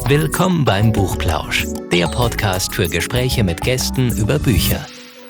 Willkommen beim Buchplausch, der Podcast für Gespräche mit Gästen über Bücher.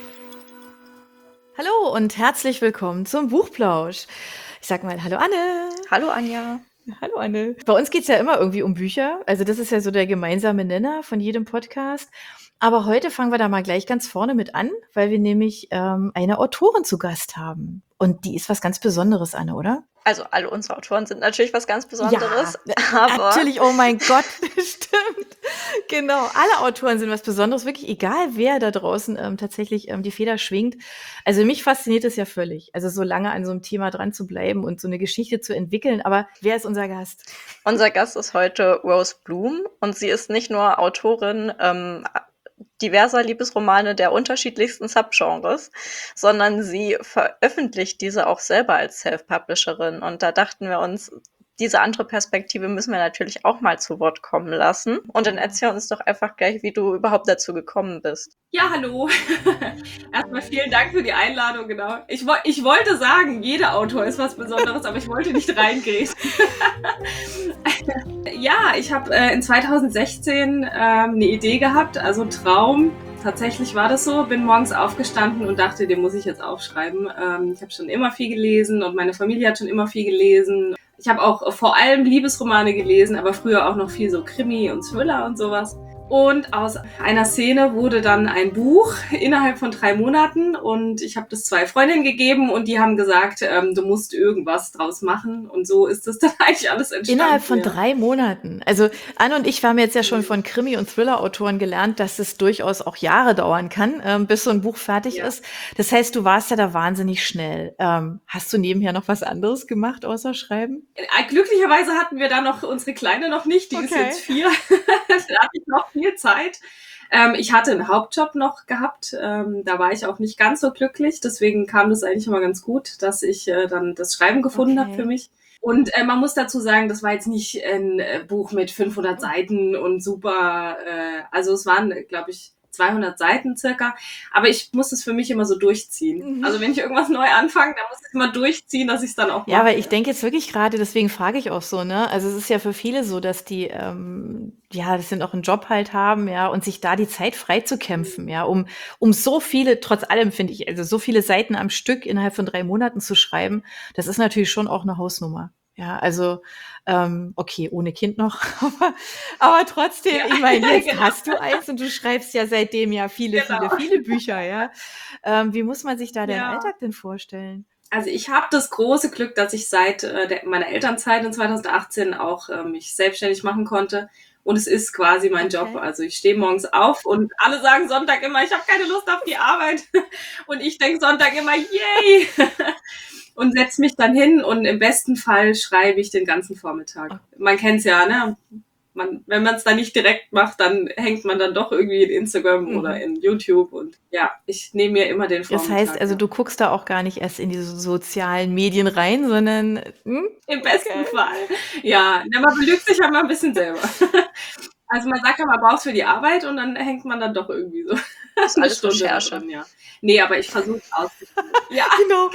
Hallo und herzlich willkommen zum Buchplausch. Ich sag mal hallo Anne. Hallo Anja. Hallo Anne. Bei uns geht's ja immer irgendwie um Bücher. Also das ist ja so der gemeinsame Nenner von jedem Podcast. Aber heute fangen wir da mal gleich ganz vorne mit an, weil wir nämlich eine Autorin zu Gast haben. Und die ist was ganz Besonderes, Anne, oder? Also alle unsere Autoren sind natürlich was ganz Besonderes. Ja, aber natürlich, oh mein Gott, stimmt. Genau, alle Autoren sind was Besonderes, wirklich egal, wer da draußen tatsächlich die Feder schwingt. Also mich fasziniert es ja völlig, also so lange an so einem Thema dran zu bleiben und so eine Geschichte zu entwickeln. Aber wer ist unser Gast? Unser Gast ist heute Rose Bloom und sie ist nicht nur Autorin diverser Liebesromane der unterschiedlichsten Subgenres, sondern sie veröffentlicht diese auch selber als Self-Publisherin. Und da dachten wir uns, diese andere Perspektive müssen wir natürlich auch mal zu Wort kommen lassen. Und dann erzähl uns doch einfach gleich, wie du überhaupt dazu gekommen bist. Ja, hallo. Erstmal vielen Dank für die Einladung, genau. Ich wollte sagen, jeder Autor ist was Besonderes, aber ich wollte nicht reingehen. Ja, ich habe in 2016 eine Idee gehabt, also ein Traum. Tatsächlich war das so, bin morgens aufgestanden und dachte, den muss ich jetzt aufschreiben. Ich habe schon immer viel gelesen und meine Familie hat schon immer viel gelesen. Ich habe auch vor allem Liebesromane gelesen, aber früher auch noch viel so Krimi und Thriller und sowas. Und aus einer Szene wurde dann ein Buch innerhalb von 3 Monaten und ich habe das 2 Freundinnen gegeben und die haben gesagt, du musst irgendwas draus machen und so ist das dann eigentlich alles entstanden. Innerhalb von 3 Monaten. Also Anne und ich haben jetzt ja schon von Krimi- und Thriller-Autoren gelernt, dass es durchaus auch Jahre dauern kann, bis so ein Buch fertig ist. Das heißt, du warst ja da wahnsinnig schnell. Hast du nebenher noch was anderes gemacht, außer Schreiben? Glücklicherweise hatten wir da noch unsere Kleine noch nicht, die ist jetzt 4. Da hatte ich noch viel Zeit. Ich hatte einen Hauptjob noch gehabt, da war ich auch nicht ganz so glücklich, deswegen kam das eigentlich immer ganz gut, dass ich dann das Schreiben gefunden habe für mich. Und man muss dazu sagen, das war jetzt nicht ein Buch mit 500 Seiten und super, also es waren, glaube ich, 200 Seiten circa, aber ich muss es für mich immer so durchziehen. Also wenn ich irgendwas neu anfange, dann muss ich es immer durchziehen, dass ich es dann auch mache. Ja, weil ich denke jetzt wirklich gerade, deswegen frage ich auch so, ne? Also es ist ja für viele so, dass die, das sind auch einen Job halt haben, ja, und sich da die Zeit frei zu kämpfen, ja, um so viele, trotz allem finde ich, also so viele Seiten am Stück innerhalb von 3 Monaten zu schreiben, das ist natürlich schon auch eine Hausnummer. Ja, also, okay, ohne Kind noch, aber trotzdem, ich meine, jetzt hast du eins und du schreibst ja seitdem ja viele Bücher, ja. Wie muss man sich da deinen Alltag denn vorstellen? Also ich habe das große Glück, dass ich seit meiner Elternzeit in 2018 auch mich selbstständig machen konnte. Und es ist quasi mein Job. Also ich stehe morgens auf und alle sagen Sonntag immer, ich habe keine Lust auf die Arbeit. Und ich denke Sonntag immer, yay! Und setze mich dann hin und im besten Fall schreibe ich den ganzen Vormittag. Man kennt's ja, ne? Wenn man es dann nicht direkt macht, dann hängt man dann doch irgendwie in Instagram oder in YouTube und ja, ich nehme mir immer den Vormittag. Das heißt, also du guckst da auch gar nicht erst in diese sozialen Medien rein, sondern im besten Fall. Ja, man belügt sich halt mal ein bisschen selber. Also man sagt ja, man braucht es für die Arbeit und dann hängt man dann doch irgendwie so. Das ist alles Recherche. Drin, ja. Nee, aber ich versuche es auszuprobieren. Ja, genau.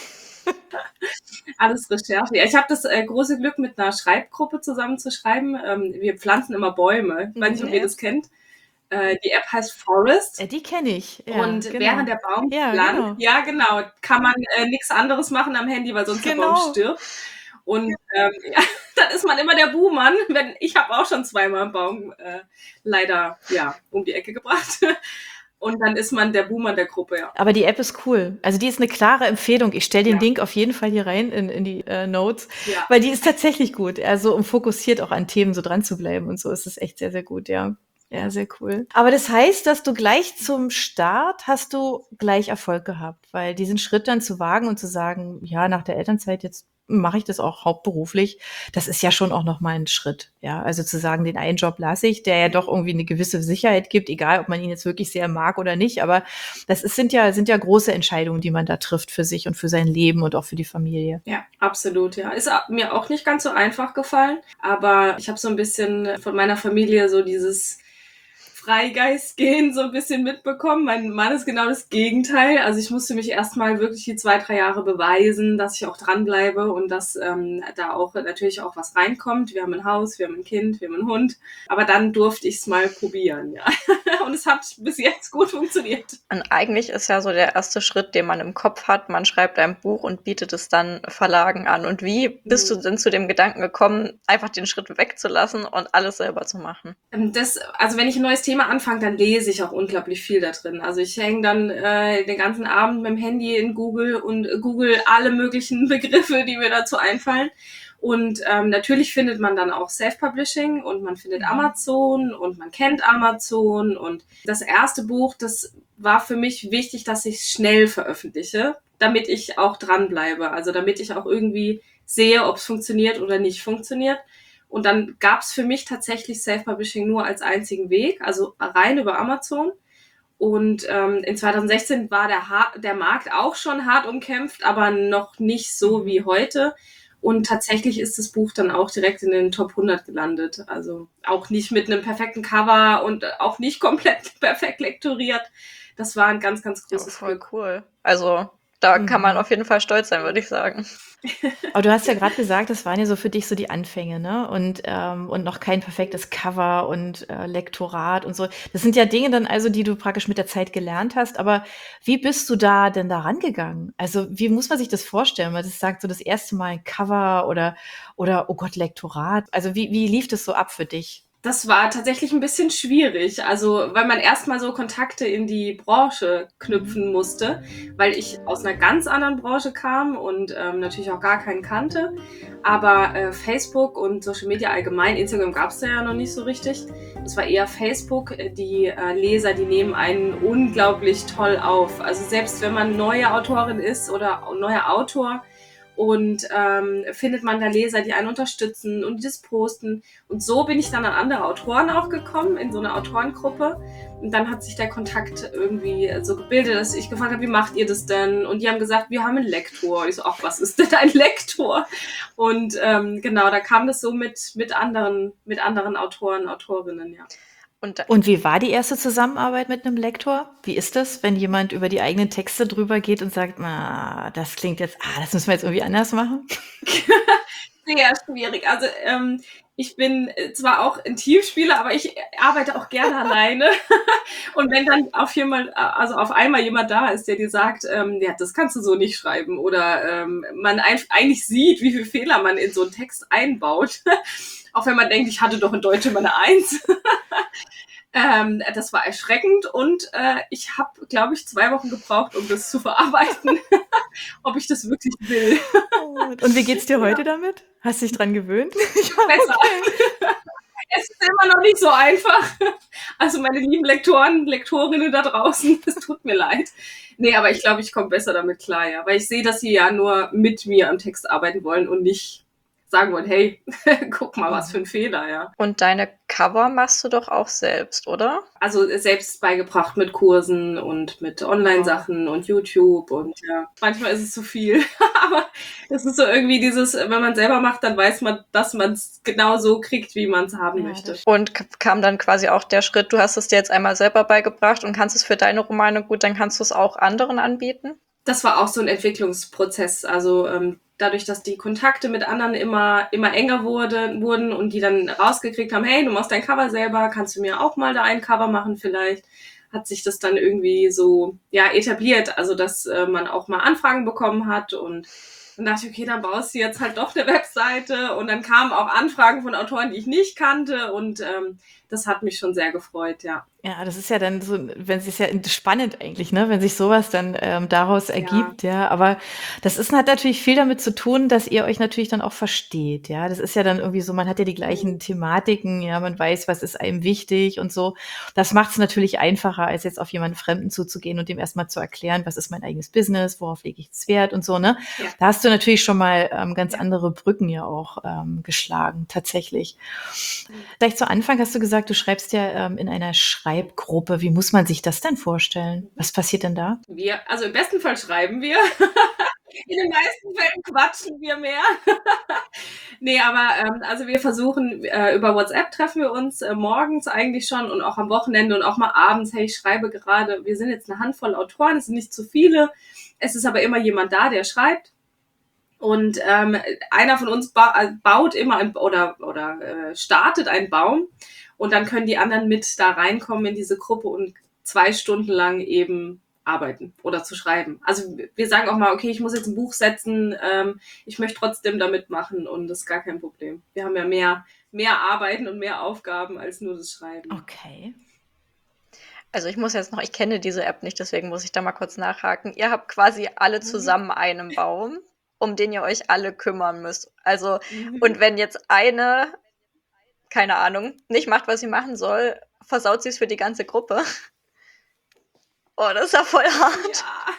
Alles Recherche. Ja, ich habe das große Glück, mit einer Schreibgruppe zusammen zu schreiben. Wir pflanzen immer Bäume. Ich weiß nicht, ob ihr das kennt. Die App heißt Forest. Die kenne ich. Ja, und während der Baum genau. kann man nichts anderes machen am Handy, weil sonst der Baum stirbt. Und dann ist man immer der Buhmann. Ich habe auch schon 2-mal einen Baum leider um die Ecke gebracht. Und dann ist man der Buhmann der Gruppe, ja. Aber die App ist cool. Also die ist eine klare Empfehlung. Ich stelle den Link auf jeden Fall hier rein in die Notes, weil die ist tatsächlich gut. Also um fokussiert auch an Themen so dran zu bleiben und so ist es echt sehr, sehr gut, ja. Ja, sehr cool. Aber das heißt, dass du gleich zum Start hast du gleich Erfolg gehabt, weil diesen Schritt dann zu wagen und zu sagen, ja, nach der Elternzeit jetzt mache ich das auch hauptberuflich, das ist ja schon auch noch mal ein Schritt, ja, also zu sagen, den einen Job lasse ich, der ja doch irgendwie eine gewisse Sicherheit gibt, egal ob man ihn jetzt wirklich sehr mag oder nicht, aber sind ja große Entscheidungen, die man da trifft für sich und für sein Leben und auch für die Familie. Ja, absolut, ja. Ist mir auch nicht ganz so einfach gefallen, aber ich habe so ein bisschen von meiner Familie so dieses Freigeist-Gen so ein bisschen mitbekommen. Mein Mann ist genau das Gegenteil. Also ich musste mich erstmal wirklich die 2-3 Jahre beweisen, dass ich auch dranbleibe und dass da auch natürlich auch was reinkommt. Wir haben ein Haus, wir haben ein Kind, wir haben einen Hund. Aber dann durfte ich es mal probieren, ja. Und es hat bis jetzt gut funktioniert. Und eigentlich ist ja so der erste Schritt, den man im Kopf hat, man schreibt ein Buch und bietet es dann Verlagen an. Und wie bist du denn zu dem Gedanken gekommen, einfach den Schritt wegzulassen und alles selber zu machen? Also wenn ich ein neues Thema anfange, dann lese ich auch unglaublich viel da drin. Also ich hänge dann den ganzen Abend mit dem Handy in Google und google alle möglichen Begriffe, die mir dazu einfallen. Und natürlich findet man dann auch Self-Publishing und man findet Amazon und man kennt Amazon. Und das erste Buch, das war für mich wichtig, dass ich es schnell veröffentliche, damit ich auch dranbleibe. Also damit ich auch irgendwie sehe, ob es funktioniert oder nicht funktioniert. Und dann gab es für mich tatsächlich Self-Publishing nur als einzigen Weg, also rein über Amazon. Und in 2016 war der Markt auch schon hart umkämpft, aber noch nicht so wie heute. Und tatsächlich ist das Buch dann auch direkt in den Top 100 gelandet. Also auch nicht mit einem perfekten Cover und auch nicht komplett perfekt lektoriert. Das war ein ganz, ganz großes Voll Glück. cool. Also da kann man auf jeden Fall stolz sein, würde ich sagen. Aber du hast ja gerade gesagt, das waren ja so für dich so die Anfänge, ne? Und noch kein perfektes Cover und Lektorat und so. Das sind ja Dinge dann also, die du praktisch mit der Zeit gelernt hast. Aber wie bist du da denn da rangegangen? Also wie muss man sich das vorstellen? Weil das sagt so das erste Mal ein Cover oder oh Gott, Lektorat. Also wie lief das so ab für dich? Das war tatsächlich ein bisschen schwierig, also weil man erstmal so Kontakte in die Branche knüpfen musste, weil ich aus einer ganz anderen Branche kam und natürlich auch gar keinen kannte. Aber Facebook und Social Media allgemein, Instagram gab es ja noch nicht so richtig. Es war eher Facebook. Die Leser, die nehmen einen unglaublich toll auf. Also selbst wenn man neue Autorin ist oder neuer Autor, und findet man da Leser, die einen unterstützen und die das posten. Und so bin ich dann an andere Autoren auch gekommen, in so eine Autorengruppe. Und dann hat sich der Kontakt irgendwie so gebildet, dass ich gefragt habe, wie macht ihr das denn? Und die haben gesagt, wir haben einen Lektor. Und ich so, ach, was ist denn ein Lektor? Und genau, da kam das so mit anderen Autoren, Autorinnen, ja. Und wie war die erste Zusammenarbeit mit einem Lektor? Wie ist das, wenn jemand über die eigenen Texte drüber geht und sagt, das klingt jetzt, das müssen wir jetzt irgendwie anders machen? Sehr schwierig. Also ich bin zwar auch ein Teamspieler, aber ich arbeite auch gerne alleine. Und wenn dann auf einmal jemand da ist, der dir sagt, ja, das kannst du so nicht schreiben, oder man eigentlich sieht, wie viele Fehler man in so einen Text einbaut, auch wenn man denkt, ich hatte doch in Deutsch immer eine 1. Das war erschreckend und ich habe, glaube ich, 2 Wochen gebraucht, um das zu verarbeiten, ob ich das wirklich will. Und wie geht's dir heute damit? Hast du dich dran gewöhnt? Besser. Es ist immer noch nicht so einfach. Also meine lieben Lektorinnen da draußen, es tut mir leid. Nee, aber ich glaube, ich komme besser damit klar, ja. Weil ich sehe, dass sie ja nur mit mir am Text arbeiten wollen und nicht sagen wollen, hey, guck mal, was für ein Fehler, ja. Und deine Cover machst du doch auch selbst, oder? Also selbst beigebracht mit Kursen und mit Online-Sachen und YouTube und ja, manchmal ist es zu viel. Aber das ist so irgendwie dieses, wenn man selber macht, dann weiß man, dass man es genau so kriegt, wie man es haben möchte. Und kam dann quasi auch der Schritt, du hast es dir jetzt einmal selber beigebracht und kannst es für deine Romane gut, dann kannst du es auch anderen anbieten? Das war auch so ein Entwicklungsprozess, also dadurch, dass die Kontakte mit anderen immer enger wurden und die dann rausgekriegt haben, hey, du machst dein Cover selber, kannst du mir auch mal da ein Cover machen vielleicht, hat sich das dann irgendwie so etabliert, also dass man auch mal Anfragen bekommen hat und dann dachte ich, okay, dann baust du jetzt halt doch eine Webseite und dann kamen auch Anfragen von Autoren, die ich nicht kannte und das hat mich schon sehr gefreut, ja. Ja, das ist ja dann so, wenn es ist ja spannend eigentlich, ne, wenn sich sowas dann daraus ergibt, ja. Aber das hat natürlich viel damit zu tun, dass ihr euch natürlich dann auch versteht, ja. Das ist ja dann irgendwie so, man hat ja die gleichen Thematiken, ja, man weiß, was ist einem wichtig und so. Das macht es natürlich einfacher, als jetzt auf jemanden Fremden zuzugehen und dem erstmal zu erklären, was ist mein eigenes Business, worauf lege ich das Wert und so, ne. Ja. Da hast du natürlich schon mal ganz andere Brücken ja auch geschlagen, tatsächlich. Gleich zu Anfang hast du gesagt, du schreibst ja in einer Schreibgruppe. Wie muss man sich das denn vorstellen? Was passiert denn da? Also im besten Fall schreiben wir. In den meisten Fällen quatschen wir mehr. Nee, aber also wir versuchen, über WhatsApp treffen wir uns morgens eigentlich schon und auch am Wochenende und auch mal abends. Hey, ich schreibe gerade, wir sind jetzt eine Handvoll Autoren, es sind nicht zu viele. Es ist aber immer jemand da, der schreibt. Und einer von uns baut immer startet einen Baum und dann können die anderen mit da reinkommen in diese Gruppe und 2 Stunden lang eben arbeiten oder zu schreiben. Also wir sagen auch mal, okay, ich muss jetzt ein Buch setzen, ich möchte trotzdem da mitmachen und das ist gar kein Problem. Wir haben ja mehr Arbeiten und mehr Aufgaben als nur das Schreiben. Okay. Also ich kenne diese App nicht, deswegen muss ich da mal kurz nachhaken. Ihr habt quasi alle zusammen einen Baum, um den ihr euch alle kümmern müsst. Also, und wenn jetzt eine, keine Ahnung, nicht macht, was sie machen soll, versaut sie es für die ganze Gruppe. Oh, das ist ja voll hart.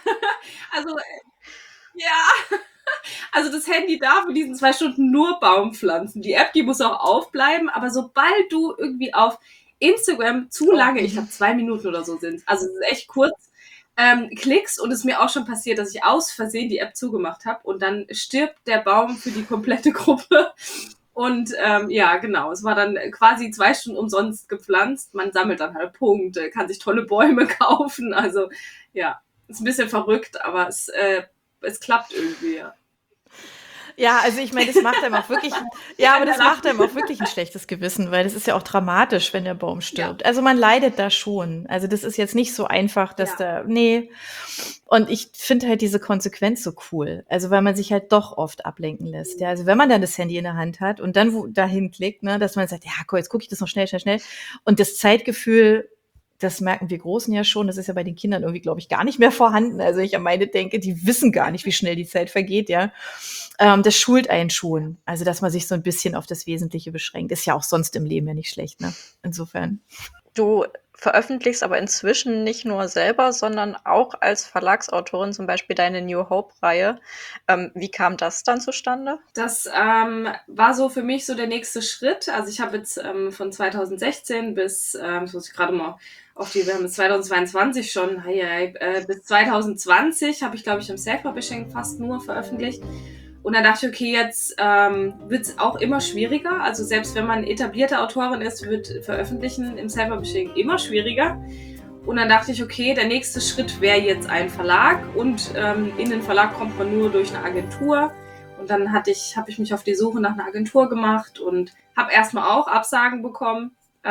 Also das Handy darf in diesen 2 Stunden nur Baumpflanzen. Die App, die muss auch aufbleiben, aber sobald du irgendwie auf Instagram zu lange, ich glaube 2 Minuten oder so sind, also es ist echt kurz, klickst und es ist mir auch schon passiert, dass ich aus Versehen die App zugemacht habe und dann stirbt der Baum für die komplette Gruppe. Und ja, genau, es war dann quasi 2 Stunden umsonst gepflanzt. Man sammelt dann halt Punkte, kann sich tolle Bäume kaufen. Also ja, ist ein bisschen verrückt, aber es klappt irgendwie, ja. Ja, also ich meine, das macht einem auch wirklich, ja, aber das macht einem auch wirklich ein schlechtes Gewissen, weil das ist ja auch dramatisch, wenn der Baum stirbt. Also man leidet da schon. Also das ist jetzt nicht so einfach, dass nee. Und ich finde halt diese Konsequenz so cool. Also weil man sich halt doch oft ablenken lässt. Ja, also wenn man dann das Handy in der Hand hat und dann dahin klickt, ne, dass man sagt, ja, cool, jetzt gucke ich das noch schnell. Und das Zeitgefühl, das merken wir Großen ja schon, das ist ja bei den Kindern irgendwie, glaube ich, gar nicht mehr vorhanden. Also ich an meine denke, die wissen gar nicht, wie schnell die Zeit vergeht, ja. Das schult einen schon. Also, dass man sich so ein bisschen auf das Wesentliche beschränkt. Ist ja auch sonst im Leben ja nicht schlecht, ne? Insofern. Du veröffentlichst aber inzwischen nicht nur selber, sondern auch als Verlagsautorin, zum Beispiel deine New Hope-Reihe. Wie kam das dann zustande? Das war so für mich so der nächste Schritt. Also ich habe jetzt von 2016 bis, das muss ich gerade mal wir haben jetzt 2022 schon, bis 2020 habe ich, glaube ich, im Self-Publishing fast nur veröffentlicht. Und dann dachte ich, okay, jetzt wird es auch immer schwieriger. Also selbst wenn man etablierte Autorin ist, wird Veröffentlichen im Self-Publishing immer schwieriger. Und dann dachte ich, okay, der nächste Schritt wäre jetzt ein Verlag. Und in den Verlag kommt man nur durch eine Agentur. Und dann habe ich mich auf die Suche nach einer Agentur gemacht und habe erstmal auch Absagen bekommen,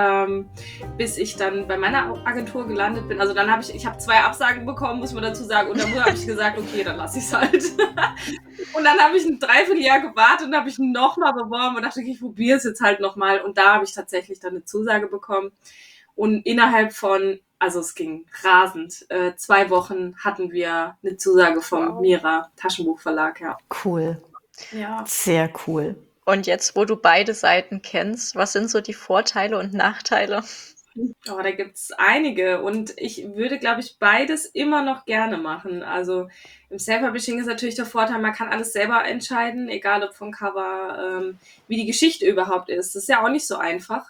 bis ich dann bei meiner Agentur gelandet bin. Also dann habe ich habe 2 Absagen bekommen, muss man dazu sagen. Und dann habe ich gesagt, okay, dann lasse ich es halt. Und dann habe ich ein Dreivierteljahr gewartet und habe ich nochmal beworben und dachte, okay, ich probiere es jetzt halt nochmal. Und da habe ich tatsächlich dann eine Zusage bekommen. Und innerhalb von, also es ging rasend, 2 Wochen hatten wir eine Zusage vom Mira Taschenbuchverlag, ja. Cool. Ja. Sehr cool. Und jetzt, wo du beide Seiten kennst, was sind so die Vorteile und Nachteile? Oh, da gibt's einige und ich würde, glaube ich, beides immer noch gerne machen. Also im Self-Publishing ist natürlich der Vorteil, man kann alles selber entscheiden, egal ob vom Cover, wie die Geschichte überhaupt ist. Das ist ja auch nicht so einfach.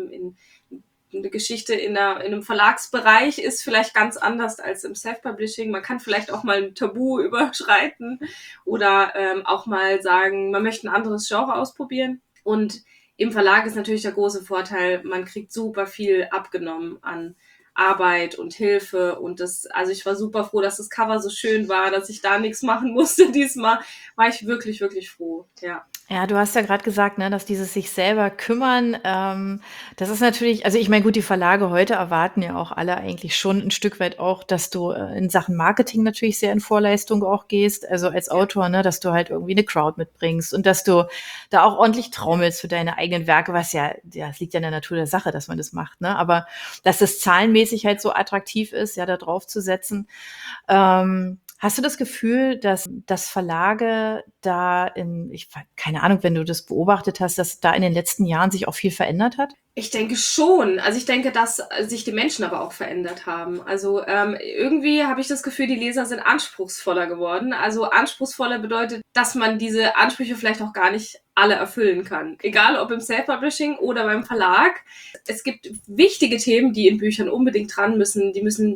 Eine Geschichte in einem Verlagsbereich ist vielleicht ganz anders als im Self-Publishing. Man kann vielleicht auch mal ein Tabu überschreiten oder auch mal sagen, man möchte ein anderes Genre ausprobieren. Und im Verlag ist natürlich der große Vorteil, man kriegt super viel abgenommen an Arbeit und Hilfe und also ich war super froh, dass das Cover so schön war, dass ich da nichts machen musste. Diesmal war ich wirklich, wirklich froh, ja. Ja, du hast ja gerade gesagt, ne, dass dieses sich selber kümmern, das ist natürlich, also ich meine, gut, die Verlage heute erwarten ja auch alle eigentlich schon ein Stück weit auch, dass du in Sachen Marketing natürlich sehr in Vorleistung auch gehst, also als Autor, ne, dass du halt irgendwie eine Crowd mitbringst und dass du da auch ordentlich trommelst für deine eigenen Werke, was ja, das liegt ja in der Natur der Sache, dass man das macht, ne, aber dass das zahlenmäßig halt so attraktiv ist, ja, da drauf zu setzen. Hast du das Gefühl, dass Verlage da keine Ahnung, wenn du das beobachtet hast, dass da in den letzten Jahren sich auch viel verändert hat? Ich denke schon. Also ich denke, dass sich die Menschen aber auch verändert haben. Also irgendwie habe ich das Gefühl, die Leser sind anspruchsvoller geworden. Also anspruchsvoller bedeutet, dass man diese Ansprüche vielleicht auch gar nicht alle erfüllen kann. Egal ob im Self-Publishing oder beim Verlag. Es gibt wichtige Themen, die in Büchern unbedingt dran müssen. Die müssen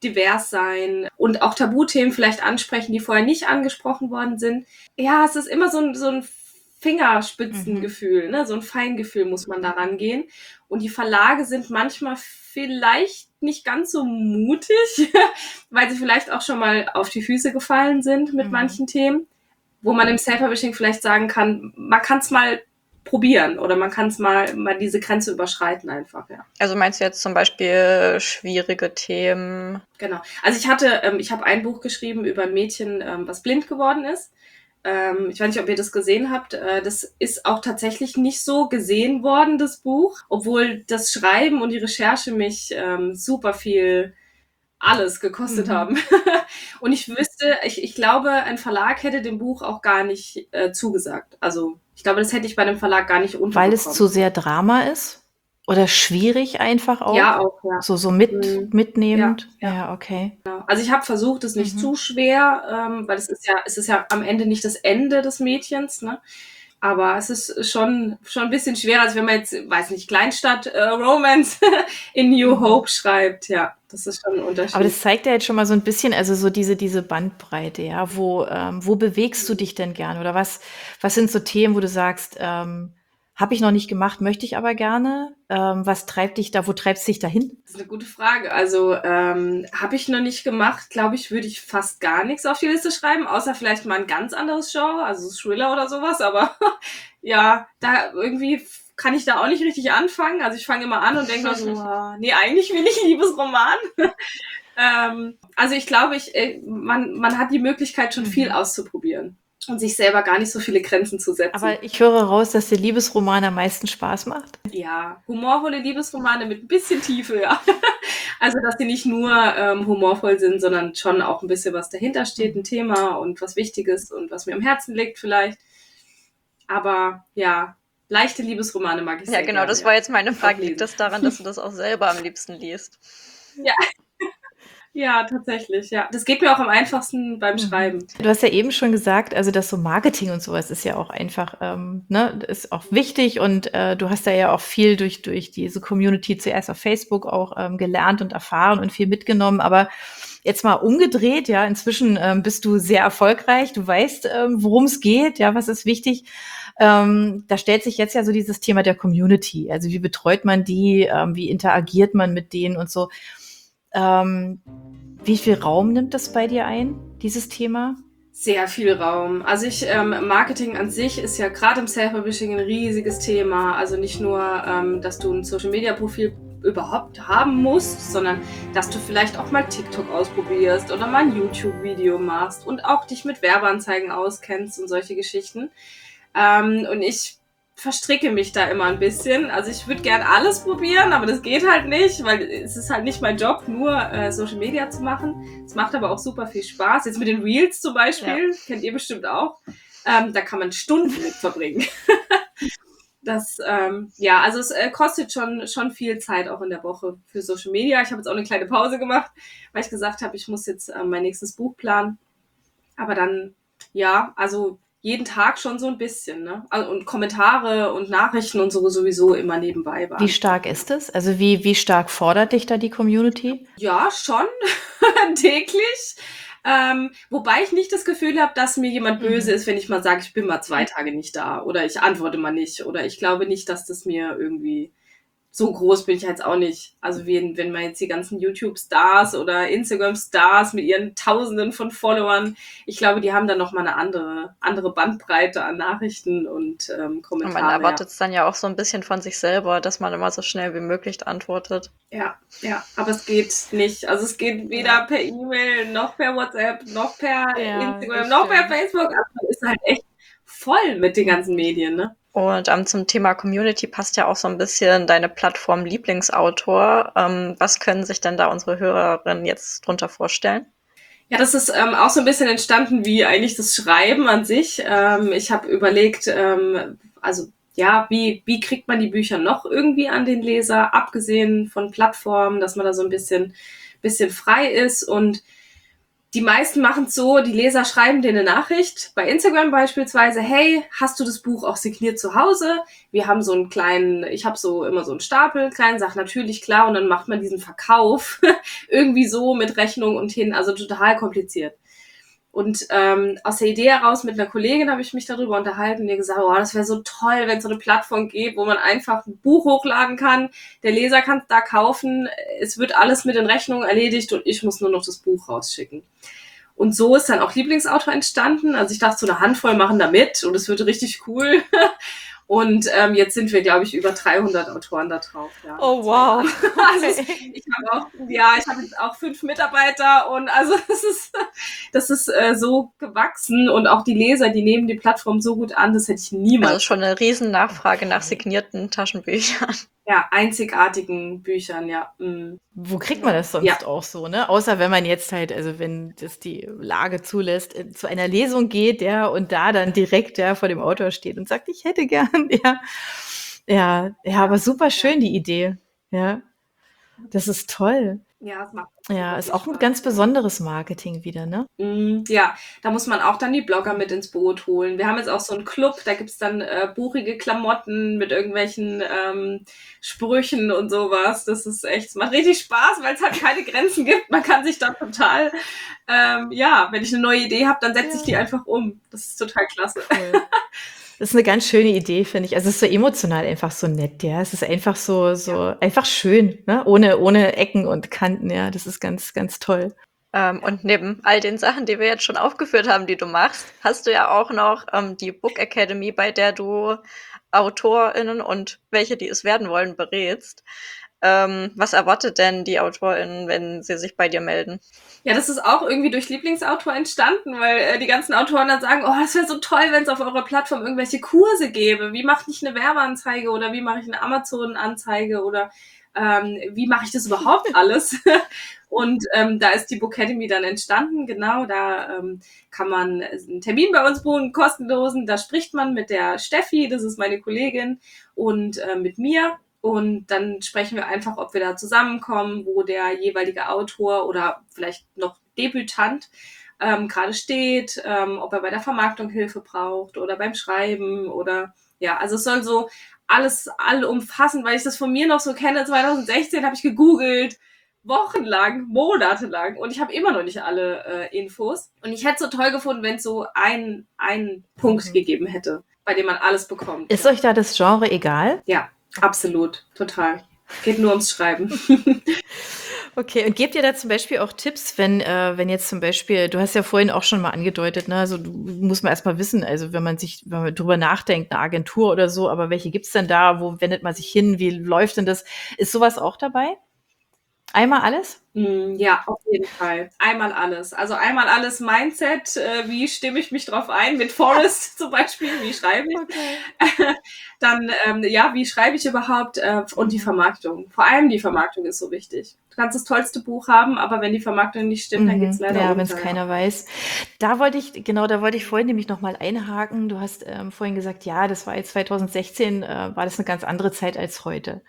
divers sein und auch Tabuthemen vielleicht ansprechen, die vorher nicht angesprochen worden sind. Ja, es ist immer so ein Fingerspitzengefühl, ne? So ein Feingefühl muss man da rangehen. Und die Verlage sind manchmal vielleicht nicht ganz so mutig, weil sie vielleicht auch schon mal auf die Füße gefallen sind mit manchen Themen, wo man im Self-Publishing vielleicht sagen kann, man kann es mal probieren oder man kann es mal diese Grenze überschreiten einfach, ja. Also meinst du jetzt zum Beispiel schwierige Themen? Genau. Also ich habe ein Buch geschrieben über ein Mädchen, was blind geworden ist. Ich weiß nicht, ob ihr das gesehen habt. Das ist auch tatsächlich nicht so gesehen worden, das Buch, obwohl das Schreiben und die Recherche mich super viel alles gekostet haben. Und ich glaube, ein Verlag hätte dem Buch auch gar nicht zugesagt. Also ich glaube, das hätte ich bei dem Verlag gar nicht unterbekommen. Weil es zu sehr Drama ist? Oder schwierig einfach auch? Ja, auch, ja. So mitnehmend? Ja, okay. Genau. Also ich habe versucht, es nicht zu schwer, weil es ist ja am Ende nicht das Ende des Mädchens, ne? Aber es ist schon ein bisschen schwerer, als wenn man jetzt, weiß nicht, Kleinstadt-Romance in New Hope schreibt. Ja, das ist schon ein Unterschied. Aber das zeigt ja jetzt schon mal so ein bisschen, also so diese Bandbreite, ja. Wo bewegst du dich denn gern? Oder was sind so Themen, wo du sagst, habe ich noch nicht gemacht, möchte ich aber gerne. Was treibt dich da, wo treibst du dich dahin? Das ist eine gute Frage. Also habe ich noch nicht gemacht, glaube ich, würde ich fast gar nichts auf die Liste schreiben, außer vielleicht mal ein ganz anderes Genre, also Thriller oder sowas. Aber ja, da irgendwie kann ich da auch nicht richtig anfangen. Also ich fange immer an und denke mir so, nee, eigentlich will ich ein Liebesroman. Also ich glaube, man hat die Möglichkeit, schon viel auszuprobieren. Und sich selber gar nicht so viele Grenzen zu setzen. Aber ich höre raus, dass der Liebesroman am meisten Spaß macht. Ja, humorvolle Liebesromane mit ein bisschen Tiefe, ja. Also, dass die nicht nur humorvoll sind, sondern schon auch ein bisschen was dahinter steht, ein Thema und was Wichtiges und was mir am Herzen liegt vielleicht. Aber ja, leichte Liebesromane mag ich sehr Ja, genau, gerne, das war jetzt meine Frage. Auch Liegt das daran, dass du das auch selber am liebsten liest? Ja. Ja, tatsächlich, ja. Das geht mir auch am einfachsten beim Schreiben. Du hast ja eben schon gesagt, also das so Marketing und sowas ist ja auch einfach, ist auch wichtig und du hast da ja auch viel durch diese Community zuerst auf Facebook auch gelernt und erfahren und viel mitgenommen, aber jetzt mal umgedreht, ja, inzwischen bist du sehr erfolgreich, du weißt, worum es geht, ja, was ist wichtig. Da stellt sich jetzt ja so dieses Thema der Community, also wie betreut man die, wie interagiert man mit denen und so. Wie viel Raum nimmt das bei dir ein, dieses Thema? Sehr viel Raum. Also Marketing an sich ist ja gerade im Self-Publishing ein riesiges Thema. Also nicht nur, dass du ein Social-Media-Profil überhaupt haben musst, sondern dass du vielleicht auch mal TikTok ausprobierst oder mal ein YouTube-Video machst und auch dich mit Werbeanzeigen auskennst und solche Geschichten. Und ich verstricke mich da immer ein bisschen. Also ich würde gern alles probieren, aber das geht halt nicht, weil es ist halt nicht mein Job, nur Social Media zu machen. Es macht aber auch super viel Spaß. Jetzt mit den Reels zum Beispiel, kennt ihr bestimmt auch. Da kann man Stunden mit verbringen. Also es kostet schon viel Zeit auch in der Woche für Social Media. Ich habe jetzt auch eine kleine Pause gemacht, weil ich gesagt habe, ich muss jetzt mein nächstes Buch planen. Aber dann, ja, also jeden Tag schon so ein bisschen, ne? Also, und Kommentare und Nachrichten und so sowieso immer nebenbei waren. Wie stark ist es? Also wie stark fordert dich da die Community? Ja, schon täglich. Wobei ich nicht das Gefühl habe, dass mir jemand böse ist, wenn ich mal sage, ich bin mal 2 Tage nicht da oder ich antworte mal nicht oder ich glaube nicht, dass das mir irgendwie so groß bin ich jetzt auch nicht. Also wenn man jetzt die ganzen YouTube-Stars oder Instagram-Stars mit ihren Tausenden von Followern, ich glaube, die haben dann nochmal eine andere Bandbreite an Nachrichten und Kommentare. Und man erwartet es dann ja auch so ein bisschen von sich selber, dass man immer so schnell wie möglich antwortet. Ja, aber es geht nicht. Also es geht weder per E-Mail, noch per WhatsApp, noch per Instagram, noch per Facebook. Also man ist halt echt voll mit den ganzen Medien, ne? Und zum Thema Community passt ja auch so ein bisschen deine Plattform Lieblingsautor. Was können sich denn da unsere Hörerinnen jetzt drunter vorstellen? Ja, das ist auch so ein bisschen entstanden wie eigentlich das Schreiben an sich. Ich habe überlegt, wie kriegt man die Bücher noch irgendwie an den Leser, abgesehen von Plattformen, dass man da so ein bisschen frei ist. Und Die meisten machen es so, die Leser schreiben dir eine Nachricht, bei Instagram beispielsweise, hey, hast du das Buch auch signiert zu Hause? Wir haben so einen kleinen, ich habe so immer so einen Stapel, kleinen, sag natürlich, klar, und dann macht man diesen Verkauf irgendwie so mit Rechnung und hin, also total kompliziert. Und aus der Idee heraus mit einer Kollegin habe ich mich darüber unterhalten und ihr gesagt, oh, das wäre so toll, wenn es so eine Plattform gibt, wo man einfach ein Buch hochladen kann, der Leser kann es da kaufen, es wird alles mit den Rechnungen erledigt und ich muss nur noch das Buch rausschicken. Und so ist dann auch Lieblingsautor entstanden. Also ich dachte, so eine Handvoll machen da mit und es wird richtig cool. Und jetzt sind wir, glaube ich, über 300 Autoren da drauf. Ja, Oh, wow. also ich habe jetzt auch 5 Mitarbeiter und also das ist so gewachsen und auch die Leser, die nehmen die Plattform so gut an, das hätte ich niemals. Also schon eine riesen Nachfrage nach signierten Taschenbüchern. Ja, einzigartigen Büchern, ja. Wo kriegt man das sonst auch so, ne? Außer wenn man jetzt halt, also wenn das die Lage zulässt, zu einer Lesung geht, und da dann direkt vor dem Autor steht und sagt, ich hätte gern, ja, aber super schön die Idee, ja. Das ist toll. Ja, es macht Ja, ist auch ein ganz besonderes Marketing wieder, ne? Ja, da muss man auch dann die Blogger mit ins Boot holen. Wir haben jetzt auch so einen Club, da gibt's dann buchige Klamotten mit irgendwelchen Sprüchen und sowas. Das ist echt, es macht richtig Spaß, weil es halt keine Grenzen gibt. Man kann sich da total, wenn ich eine neue Idee habe, dann setze ich die einfach um. Das ist total klasse. Cool. Das ist eine ganz schöne Idee, finde ich. Also es ist so emotional einfach so nett, ja. Es ist einfach so einfach schön, ne? Ohne Ecken und Kanten, ja. Das ist ganz, ganz toll. Und neben all den Sachen, die wir jetzt schon aufgeführt haben, die du machst, hast du ja auch noch die Book Academy, bei der du AutorInnen und welche, die es werden wollen, berätst. Was erwartet denn die AutorInnen, wenn sie sich bei dir melden? Ja, das ist auch irgendwie durch Lieblingsautor entstanden, weil die ganzen Autoren dann sagen, oh, das wäre so toll, wenn es auf eurer Plattform irgendwelche Kurse gäbe. Wie mache ich eine Werbeanzeige oder wie mache ich eine Amazon-Anzeige oder wie mache ich das überhaupt alles? Und da ist die Bookademy dann entstanden, genau, da kann man einen Termin bei uns buchen, kostenlosen, da spricht man mit der Steffi, das ist meine Kollegin, und mit mir. Und dann sprechen wir einfach, ob wir da zusammenkommen, wo der jeweilige Autor oder vielleicht noch Debütant gerade steht, ob er bei der Vermarktung Hilfe braucht oder beim Schreiben oder ja, also es soll so alles allumfassend, weil ich das von mir noch so kenne. 2016 habe ich gegoogelt, wochenlang, monatelang und ich habe immer noch nicht alle Infos. Und ich hätte es so toll gefunden, wenn es so einen Punkt gegeben hätte, bei dem man alles bekommt. Ist euch da das Genre egal? Ja. Absolut, total. Geht nur ums Schreiben. Okay, und gebt ihr da zum Beispiel auch Tipps, wenn jetzt zum Beispiel, du hast ja vorhin auch schon mal angedeutet, ne, also muss man erstmal wissen, also wenn man drüber nachdenkt, eine Agentur oder so, aber welche gibt's denn da, wo wendet man sich hin, wie läuft denn das? Ist sowas auch dabei? Einmal alles? Ja, auf jeden Fall. Einmal alles. Also einmal alles Mindset, wie stimme ich mich drauf ein, mit Forrest zum Beispiel, wie schreibe ich? Okay. Dann, wie schreibe ich überhaupt und die Vermarktung. Vor allem die Vermarktung ist so wichtig. Du kannst das tollste Buch haben, aber wenn die Vermarktung nicht stimmt, dann geht's leider ja, wenn es keiner weiß. Da wollte ich vorhin nämlich nochmal einhaken. Du hast vorhin gesagt, ja, das war jetzt 2016, war das eine ganz andere Zeit als heute.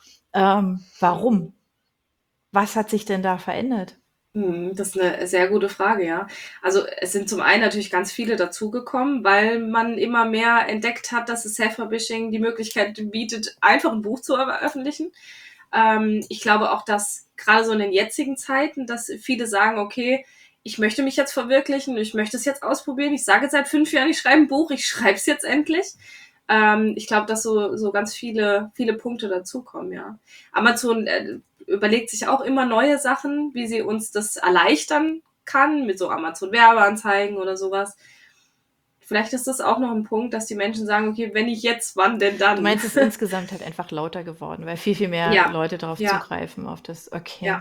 Warum? Was hat sich denn da verändert? Das ist eine sehr gute Frage, ja. Also es sind zum einen natürlich ganz viele dazugekommen, weil man immer mehr entdeckt hat, dass das Self-Publishing die Möglichkeit bietet, einfach ein Buch zu veröffentlichen. Ich glaube auch, dass gerade so in den jetzigen Zeiten, dass viele sagen, okay, ich möchte mich jetzt verwirklichen, ich möchte es jetzt ausprobieren. Ich sage jetzt seit 5 Jahren, ich schreibe ein Buch, ich schreibe es jetzt endlich. Ich glaube, dass so ganz viele Punkte dazukommen, ja. Amazon überlegt sich auch immer neue Sachen, wie sie uns das erleichtern kann, mit so Amazon-Werbeanzeigen oder sowas. Vielleicht ist das auch noch ein Punkt, dass die Menschen sagen, okay, wenn ich jetzt, wann denn dann? Du meinst, es ist insgesamt halt einfach lauter geworden, weil viel, viel mehr Leute darauf zugreifen, auf das, okay.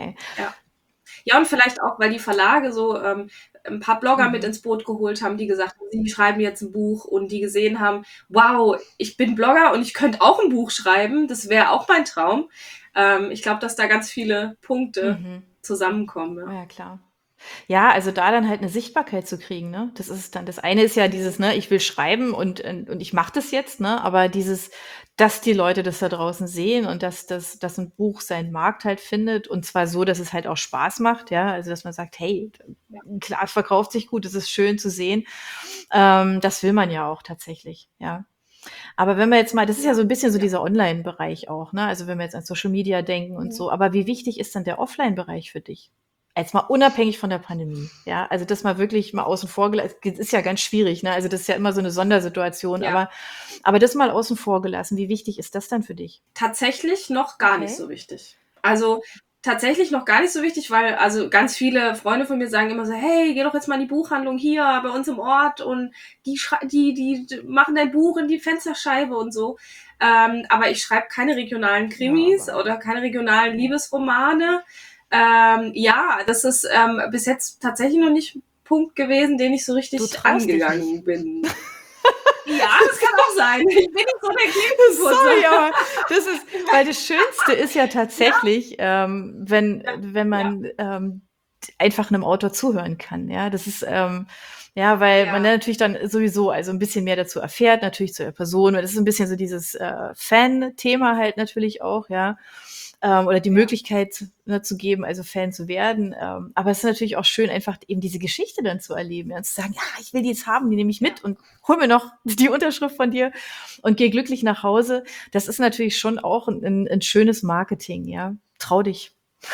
Ja, und vielleicht auch, weil die Verlage so ein paar Blogger mit ins Boot geholt haben, die gesagt haben, sie schreiben jetzt ein Buch und die gesehen haben, wow, ich bin Blogger und ich könnte auch ein Buch schreiben, das wäre auch mein Traum. Ich glaube, dass da ganz viele Punkte zusammenkommen. Ja, klar. Ja, also da dann halt eine Sichtbarkeit zu kriegen, ne? Das ist dann das eine ist ja dieses, ne, ich will schreiben und ich mache das jetzt, ne? Aber dieses, dass die Leute das da draußen sehen und dass ein Buch seinen Markt halt findet und zwar so, dass es halt auch Spaß macht, ja? Also, dass man sagt: „Hey, klar, es verkauft sich gut, es ist schön zu sehen.“ Das will man ja auch tatsächlich, ja. Aber wenn wir jetzt mal das ist ja so ein bisschen so dieser Online-Bereich auch, ne? Also, wenn wir jetzt an Social Media denken und so. Aber wie wichtig ist denn der Offline-Bereich für dich? Jetzt mal unabhängig von der Pandemie, ja? Also, das mal wirklich mal außen vor gelassen ist ja ganz schwierig, ne? Also, das ist ja immer so eine Sondersituation, Ja. aber das mal außen vor gelassen, wie wichtig ist das dann für dich? Tatsächlich noch gar nicht Okay. so wichtig. Also tatsächlich noch gar nicht so wichtig, weil also ganz viele Freunde von mir sagen immer so, hey, geh doch jetzt mal in die Buchhandlung hier bei uns im Ort und die machen dein Buch in die Fensterscheibe und so. Aber ich schreibe keine regionalen Krimis oder keine regionalen Liebesromane. Ja, das ist bis jetzt tatsächlich noch nicht ein Punkt gewesen, den ich so Du richtig traust dich angegangen bin. Ja, das kann auch sein. Ich bin nicht so der Gegenputzer. Sorry, aber das ist weil das Schönste ist ja tatsächlich, wenn man, einfach einem Autor zuhören kann, ja? Das ist, ja, weil man dann natürlich dann sowieso also ein bisschen mehr dazu erfährt, natürlich zu der Person. Und das ist ein bisschen so dieses, Fan-Thema halt natürlich auch, ja, oder die Möglichkeit, ne, zu geben, also Fan zu werden. Aber es ist natürlich auch schön, einfach eben diese Geschichte dann zu erleben, ja, und zu sagen: „Ja, ich will die jetzt haben, die nehme ich mit und hol mir noch die Unterschrift von dir und gehe glücklich nach Hause.“ Das ist natürlich schon auch ein schönes Marketing, ja. Trau dich.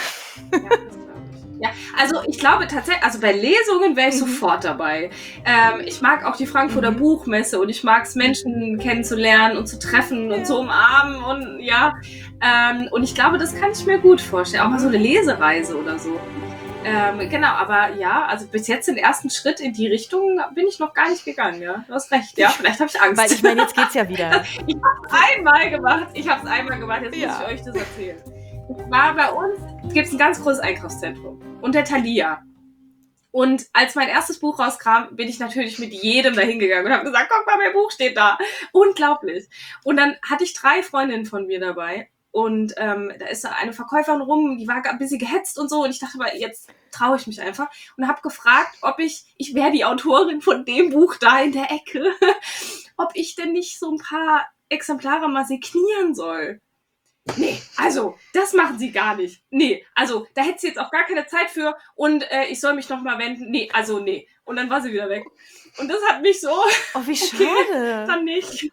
Ja, also ich glaube tatsächlich, also bei Lesungen wäre ich sofort dabei. Ich mag auch die Frankfurter Buchmesse und ich mag es, Menschen kennenzulernen und zu treffen und zu umarmen und ja. Und ich glaube, das kann ich mir gut vorstellen. Auch mal so eine Lesereise oder so. Genau, aber ja, also bis jetzt den ersten Schritt in die Richtung bin ich noch gar nicht gegangen, ja. Du hast recht, ja. Vielleicht habe ich Angst. Weil ich meine, jetzt geht's ja wieder. Ich habe es einmal gemacht, jetzt muss ich euch das erzählen. Ich war bei uns, gibt es ein ganz großes Einkaufszentrum und der Thalia. Und als mein erstes Buch rauskam, bin ich natürlich mit jedem da hingegangen und habe gesagt, guck mal, mein Buch steht da. Unglaublich. Und dann hatte ich 3 Freundinnen von mir dabei. Und da ist eine Verkäuferin rum, die war ein bisschen gehetzt und so. Und ich dachte aber, jetzt traue ich mich einfach. Und habe gefragt, ob ich wäre die Autorin von dem Buch da in der Ecke, ob ich denn nicht so ein paar Exemplare mal signieren soll. Nee, also, das machen sie gar nicht. Nee, also, da hätte sie jetzt auch gar keine Zeit für und ich soll mich nochmal wenden. Nee, also, nee. Und dann war sie wieder weg. Und das hat mich so... Oh, wie schade. Dann nicht.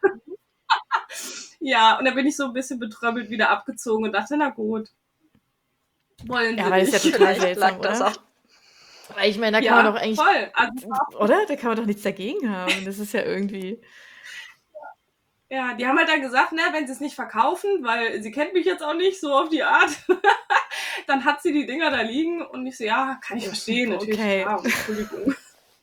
Ja, und dann bin ich so ein bisschen betröppelt wieder abgezogen und dachte, na gut. Wollen sie weil es nicht. ja total Vielleicht seltsam, lag das oder? auch. Weil ich meine, da kann man doch eigentlich, voll. Also, oder? Da kann man doch nichts dagegen haben. Das ist ja irgendwie. ja, die haben halt dann gesagt, ne, wenn sie es nicht verkaufen, weil sie kennt mich jetzt auch nicht so auf die Art, dann hat sie die Dinger da liegen und ich so, ja, kann ich verstehen, natürlich. Okay. Ja, Entschuldigung.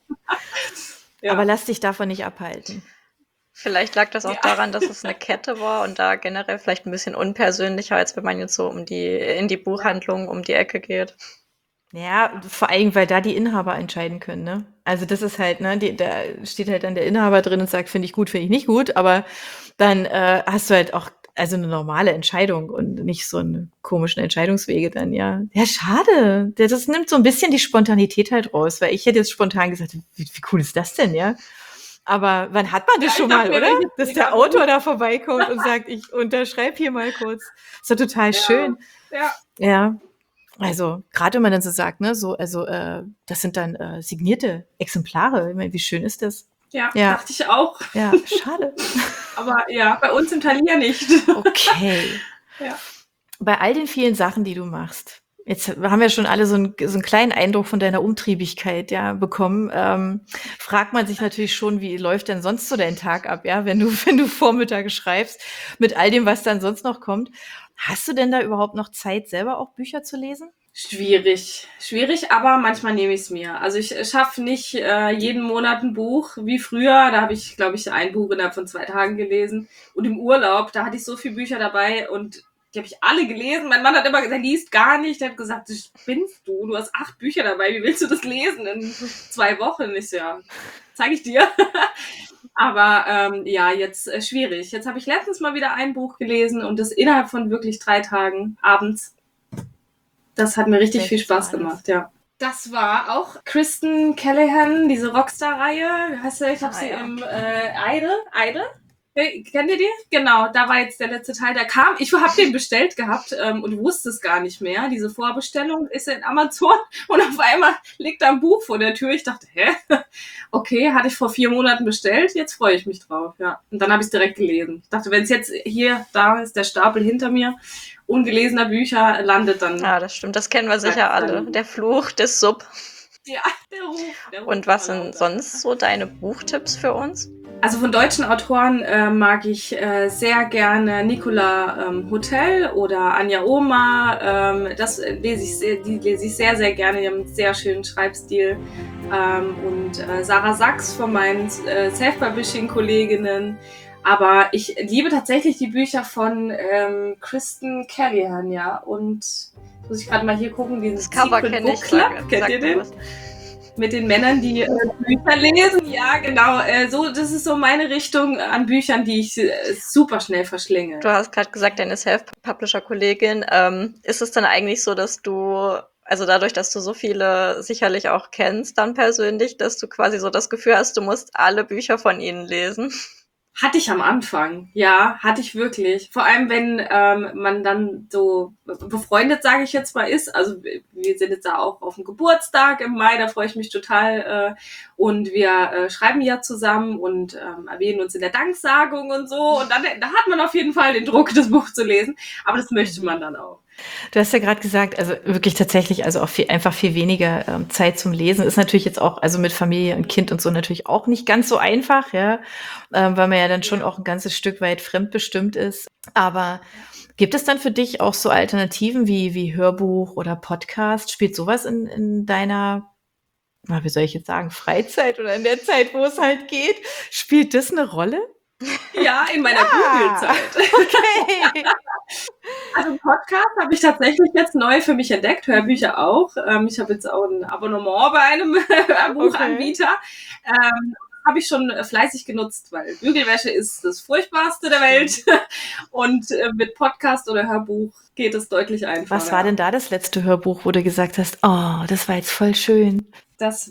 Ja. Aber lass dich davon nicht abhalten. Vielleicht lag das auch daran, dass es eine Kette war und da generell vielleicht ein bisschen unpersönlicher, als wenn man jetzt so in die Buchhandlung um die Ecke geht. Ja, vor allem, weil da die Inhaber entscheiden können, ne? Also das ist halt, ne, da steht halt dann der Inhaber drin und sagt, finde ich gut, finde ich nicht gut, aber dann hast du halt auch also eine normale Entscheidung und nicht so einen komischen Entscheidungswege dann, ja. Ja, schade. Das nimmt so ein bisschen die Spontanität halt raus, weil ich hätte jetzt spontan gesagt, wie cool ist das denn, ja? Aber wann hat man das schon mal, oder? Dass der Autor da vorbeikommt und sagt, ich unterschreibe hier mal kurz. Ist doch total schön. Ja. Also, gerade wenn man dann so sagt, ne, so, also, das sind dann signierte Exemplare. Ich meine, wie schön ist das? Ja, dachte ich auch. Ja, schade. Aber ja, bei uns im Thalia nicht. Okay. Ja. Bei all den vielen Sachen, die du machst, jetzt haben wir schon alle so einen kleinen Eindruck von deiner Umtriebigkeit, ja, bekommen. Fragt man sich natürlich schon, wie läuft denn sonst so dein Tag ab, ja, wenn du Vormittag schreibst, mit all dem, was dann sonst noch kommt. Hast du denn da überhaupt noch Zeit, selber auch Bücher zu lesen? Schwierig, aber manchmal nehme ich es mir. Also ich schaffe nicht jeden Monat ein Buch wie früher. Da habe ich, glaube ich, ein Buch innerhalb von 2 Tagen gelesen. Und im Urlaub, da hatte ich so viele Bücher dabei und die habe ich alle gelesen. Mein Mann hat immer gesagt, er liest gar nicht. Der hat gesagt, spinnst du? Du hast 8 Bücher dabei. Wie willst du das lesen in 2 Wochen? Ich so, ja, zeige ich dir. Aber ja, jetzt schwierig. Jetzt habe ich letztens mal wieder ein Buch gelesen und das innerhalb von wirklich 3 Tagen abends. Das hat mir richtig viel Spaß gemacht, ja. Das war auch Kristen Callahan, diese Rockstar-Reihe. Wie heißt sie? Ich habe sie ja. im Idol. Kennt ihr die? Genau, da war jetzt der letzte Teil. Der kam, ich habe den bestellt gehabt und wusste es gar nicht mehr. Diese Vorbestellung ist in Amazon und auf einmal liegt da ein Buch vor der Tür. Ich dachte, hä? Okay, hatte ich vor 4 Monaten bestellt, jetzt freue ich mich drauf. Ja. Und dann habe ich es direkt gelesen. Ich dachte, wenn es jetzt da ist der Stapel hinter mir, ungelesener Bücher, landet dann. Ja, das stimmt, das kennen wir sicher alle. Der Fluch des Sub. Ja, der Ruf. Und was sind sonst so deine Buchtipps für uns? Also von deutschen Autoren mag ich sehr gerne Nicola Hotel oder Anja Oma. Die lese ich sehr, sehr gerne. Die haben einen sehr schönen Schreibstil. Und Sarah Sachs von meinen Self-Publishing-Kolleginnen. Aber ich liebe tatsächlich die Bücher von Kristen Callahan, ja. Und muss ich gerade mal hier gucken, dieses Cover Secret kenne Book ich. Club. Kennt ihr den? Mit den Männern, die Bücher lesen. Ja, genau. Das ist so meine Richtung an Büchern, die ich super schnell verschlinge. Du hast gerade gesagt, deine Self-Publisher-Kollegin. Ist es dann eigentlich so, dass du, also dadurch, dass du so viele sicherlich auch kennst dann persönlich, dass du quasi so das Gefühl hast, du musst alle Bücher von ihnen lesen? Hatte ich am Anfang, ja, hatte ich wirklich. Vor allem, wenn man dann so befreundet, sage ich jetzt mal, ist. Also wir sind jetzt da auch auf dem Geburtstag im Mai, da freue ich mich total. Und wir schreiben ja zusammen und erwähnen uns in der Danksagung und so. Und dann da hat man auf jeden Fall den Druck, das Buch zu lesen. Aber das möchte man dann auch. Du hast ja gerade gesagt, also wirklich tatsächlich, also auch einfach viel weniger Zeit zum Lesen ist natürlich jetzt auch, also mit Familie und Kind und so natürlich auch nicht ganz so einfach, ja, weil man ja dann schon auch ein ganzes Stück weit fremdbestimmt ist. Aber gibt es dann für dich auch so Alternativen wie Hörbuch oder Podcast? Spielt sowas in deiner, wie soll ich jetzt sagen, Freizeit oder in der Zeit, wo es halt geht? Spielt das eine Rolle? Ja, in meiner Google-Zeit. Okay. Also Podcast habe ich tatsächlich jetzt neu für mich entdeckt, Hörbücher auch. Ich habe jetzt auch ein Abonnement bei einem Hörbuchanbieter. Habe ich schon fleißig genutzt, weil Bügelwäsche ist das Furchtbarste der Welt. Und mit Podcast oder Hörbuch geht es deutlich einfacher. Was war denn da das letzte Hörbuch, wo du gesagt hast, oh, das war jetzt voll schön? Das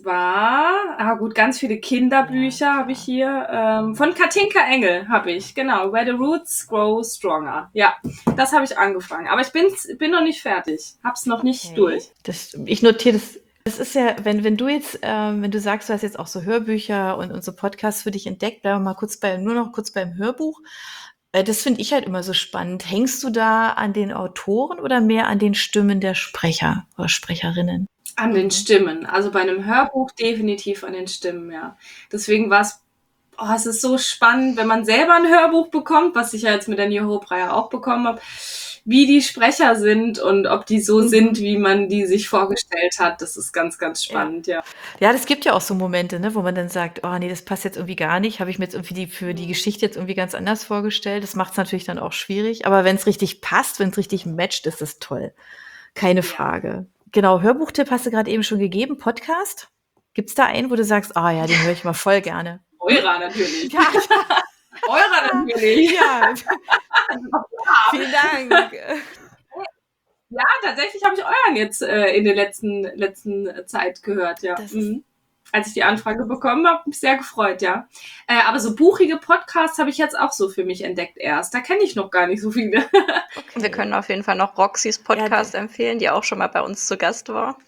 war, ganz viele Kinderbücher habe ich hier. Von Katinka Engel habe ich, genau. Where the Roots Grow Stronger. Ja, das habe ich angefangen. Aber ich bin noch nicht fertig. Hab's noch nicht durch. Ich notiere das. Das ist ja, wenn du jetzt, wenn du sagst, du hast jetzt auch so Hörbücher und so Podcasts für dich entdeckt, bleiben wir mal nur noch kurz beim Hörbuch. Das finde ich halt immer so spannend. Hängst du da an den Autoren oder mehr an den Stimmen der Sprecher oder Sprecherinnen? An den Stimmen. Also bei einem Hörbuch definitiv an den Stimmen, ja. Deswegen war es ist so spannend, wenn man selber ein Hörbuch bekommt, was ich ja jetzt mit der New Hope-Reihe auch bekommen habe, wie die Sprecher sind und ob die so sind, wie man die sich vorgestellt hat. Das ist ganz, ganz spannend, ja. Ja, das gibt ja auch so Momente, ne, wo man dann sagt, oh nee, das passt jetzt irgendwie gar nicht. Habe ich mir jetzt irgendwie für die Geschichte jetzt irgendwie ganz anders vorgestellt. Das macht es natürlich dann auch schwierig. Aber wenn es richtig passt, wenn es richtig matcht, ist das toll. Keine Frage. Genau, Hörbuchtipp hast du gerade eben schon gegeben. Podcast? Gibt's da einen, wo du sagst, ja, den höre ich mal voll gerne? Eurer natürlich. Ja. Eurer natürlich. Ja. Vielen Dank. Ja, tatsächlich habe ich euren jetzt in der letzten Zeit gehört, ja. Als ich die Anfrage bekommen habe, mich sehr gefreut, ja. Aber so buchige Podcasts habe ich jetzt auch so für mich entdeckt erst. Da kenne ich noch gar nicht so viele. Okay. Wir können auf jeden Fall noch Roxys Podcast empfehlen, die auch schon mal bei uns zu Gast war.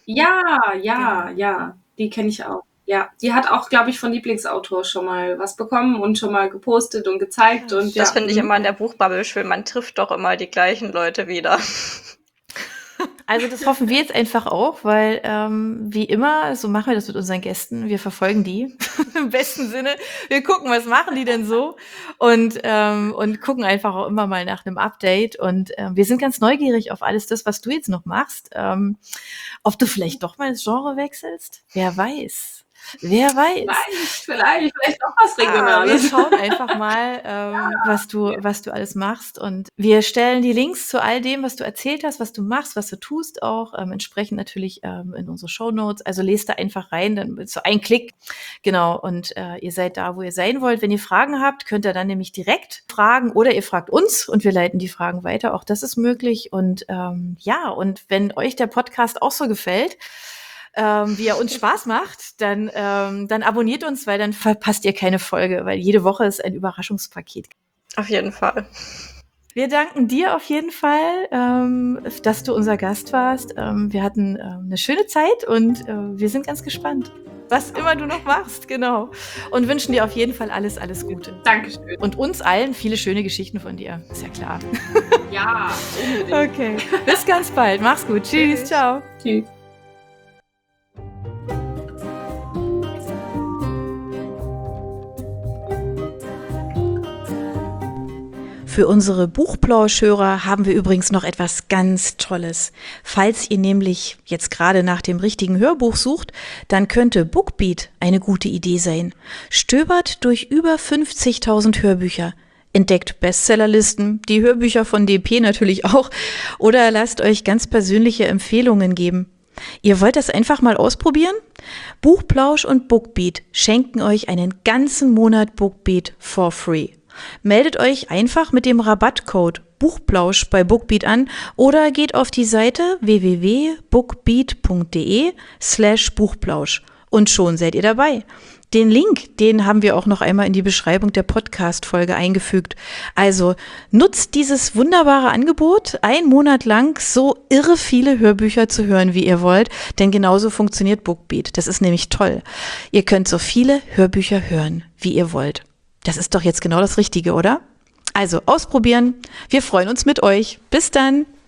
Ja, die kenne ich auch. Ja, die hat auch, glaube ich, von Lieblingsautor schon mal was bekommen und schon mal gepostet und gezeigt. Und das finde ich immer in der Buchbubble schön. Man trifft doch immer die gleichen Leute wieder. Also das hoffen wir jetzt einfach auch, weil wie immer, so machen wir das mit unseren Gästen, wir verfolgen die im besten Sinne. Wir gucken, was machen die denn so und gucken einfach auch immer mal nach einem Update und wir sind ganz neugierig auf alles das, was du jetzt noch machst. Ob du vielleicht doch mal das Genre wechselst? Wer weiß. Vielleicht auch was Regionales. Wir schauen einfach mal, was du alles machst und wir stellen die Links zu all dem, was du erzählt hast, was du machst, was du tust auch, entsprechend natürlich in unsere Shownotes. Also lest da einfach rein, dann ist so ein Klick. Genau, und ihr seid da, wo ihr sein wollt. Wenn ihr Fragen habt, könnt ihr dann nämlich direkt fragen oder ihr fragt uns und wir leiten die Fragen weiter. Auch das ist möglich und und wenn euch der Podcast auch so gefällt, wie er uns Spaß macht, dann abonniert uns, weil dann verpasst ihr keine Folge, weil jede Woche ist ein Überraschungspaket. Auf jeden Fall. Wir danken dir auf jeden Fall, dass du unser Gast warst. Wir hatten eine schöne Zeit und wir sind ganz gespannt, was immer du noch machst, genau. Und wünschen dir auf jeden Fall alles Gute. Dankeschön. Und uns allen viele schöne Geschichten von dir, ist ja klar. Ja, unbedingt. Okay, bis ganz bald. Mach's gut. Tschüss, ciao. Tschüss. Für unsere Buchplauschhörer haben wir übrigens noch etwas ganz Tolles. Falls ihr nämlich jetzt gerade nach dem richtigen Hörbuch sucht, dann könnte Bookbeat eine gute Idee sein. Stöbert durch über 50.000 Hörbücher. Entdeckt Bestsellerlisten, die Hörbücher von DP natürlich auch, oder lasst euch ganz persönliche Empfehlungen geben. Ihr wollt das einfach mal ausprobieren? Buchplausch und Bookbeat schenken euch einen ganzen Monat Bookbeat for free. Meldet euch einfach mit dem Rabattcode Buchplausch bei Bookbeat an oder geht auf die Seite www.bookbeat.de/Buchplausch und schon seid ihr dabei. Den Link, den haben wir auch noch einmal in die Beschreibung der Podcast-Folge eingefügt. Also nutzt dieses wunderbare Angebot, einen Monat lang so irre viele Hörbücher zu hören, wie ihr wollt, denn genauso funktioniert Bookbeat. Das ist nämlich toll. Ihr könnt so viele Hörbücher hören, wie ihr wollt. Das ist doch jetzt genau das Richtige, oder? Also ausprobieren. Wir freuen uns mit euch. Bis dann.